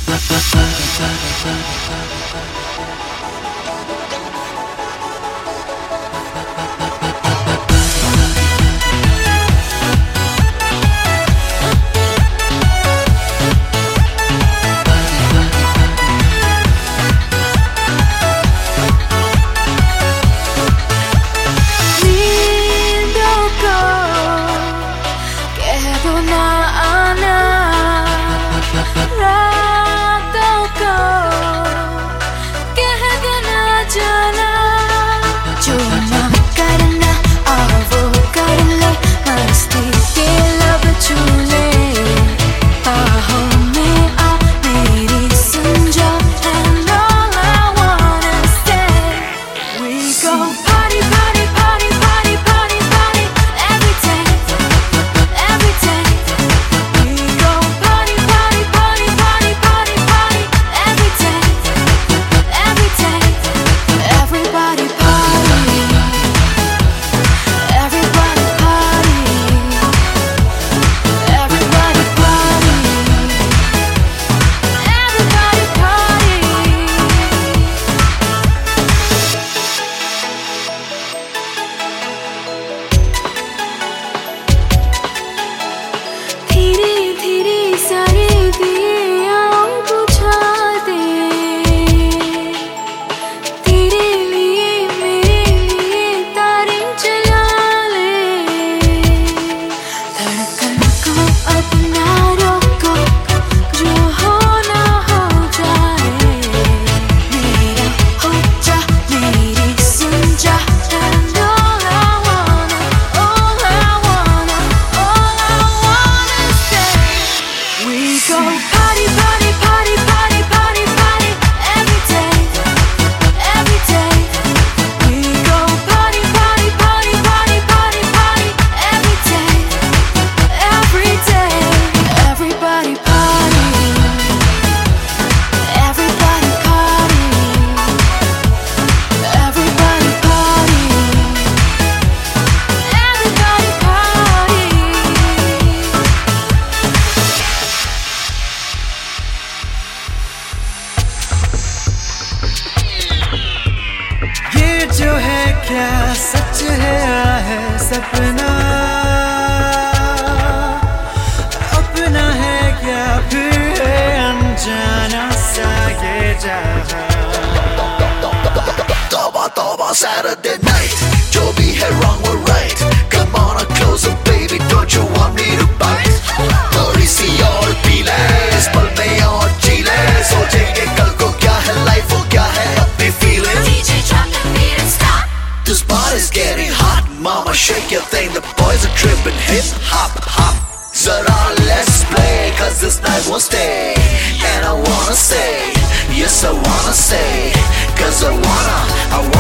जो है क्या सच है सपना अपना है क्या फिर है अनजाना सा ये जहां। तौबा तौबा Saturday night, जो भी है wrong or right, come on closer baby, don't you want me to bite? थोड़ी सी और पी ले इस पल में और जी ले, सोचेंगे कल को क्या है लाइफ वो क्या है अपनी feeling. DJ drop the beat and stop. This body's getting hot, mama shake your thing, the boys are tripping, hip hop hop. Zara let's play, cause this night won't stay, and I wanna say, yes I wanna say, cause I wanna